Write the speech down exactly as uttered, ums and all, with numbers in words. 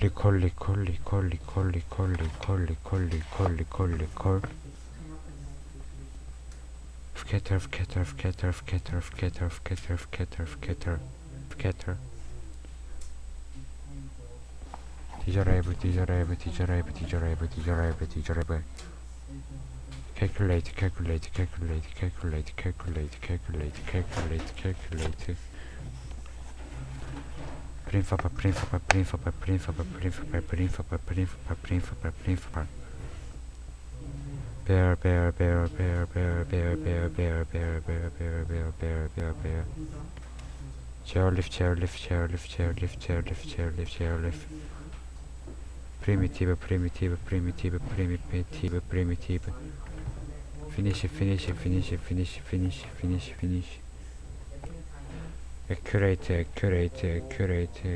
colli colli colli colli colli colli colli colli colli colli colli Fketter, fketter, fketter, fketter, fketter, fketter, fketter, fketter, fketter. Tijarebe, tijarebe, tijarebe, tijarebe, tijarebe, tijarebe. Calculate, calculate, calculate, calculate, calculate, calculate, calculate, calculate. Primfapa, primfapa, primfapa, primfapa, primfapa, primfapa, primfapa, primfapa, primfapa. Bear, bear, bear, bear, bear, bear, bear, bear, bear, bear, bear, bear, bear, bear, bear. Chairlift, chairlift, chairlift, chairlift, chairlift, chairlift, chairlift. Primitive, primitive, primitive, primitive, primitive. Finish it, finish it, finish it, finish, finish, finish, finish. Accurate, accurate, accurate.